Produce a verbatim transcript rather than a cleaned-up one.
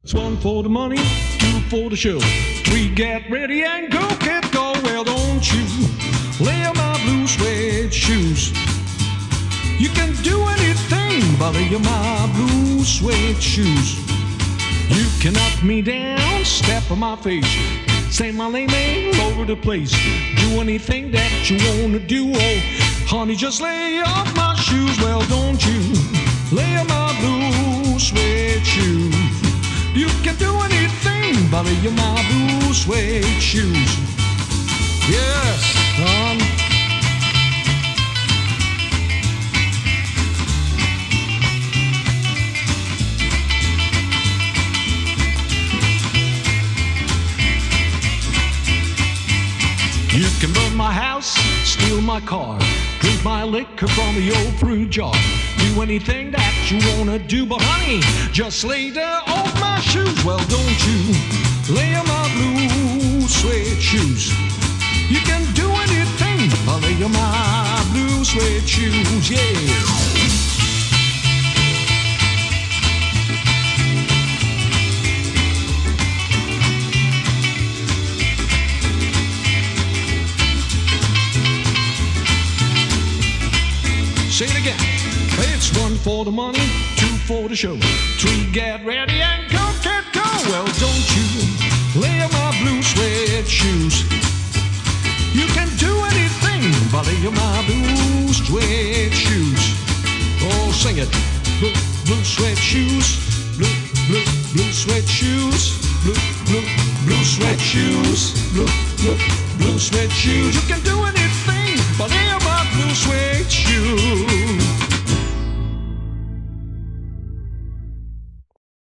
One for the money, two for the show. Three, get ready and go, kid, go. Well, don't you lay on my blue suede shoes. You can do anything but lay on my blue suede shoes. You can knock me down, step on my face, say my name all over the place. Do anything that you wanna do, oh, honey, just lay off my shoes. Well, don't you lay on my blue suede shoes. You can do anything but lay on my blue suede shoes. Yes, son. You can burn my house, steal my car, drink my liquor from the old fruit jar. Do anything that you wanna do, but honey, just lay down off my shoes. Well, don't you lay on my blue suede shoes. You can do anything but lay on my blue suede shoes, yeah. Say it again. It's one for the money, two for the show. Three, get ready and go, get go. Well, don't you lay on my blue suede shoes. You can do anything but lay on my blue suede shoes. Oh, sing it. Blue, blue suede shoes.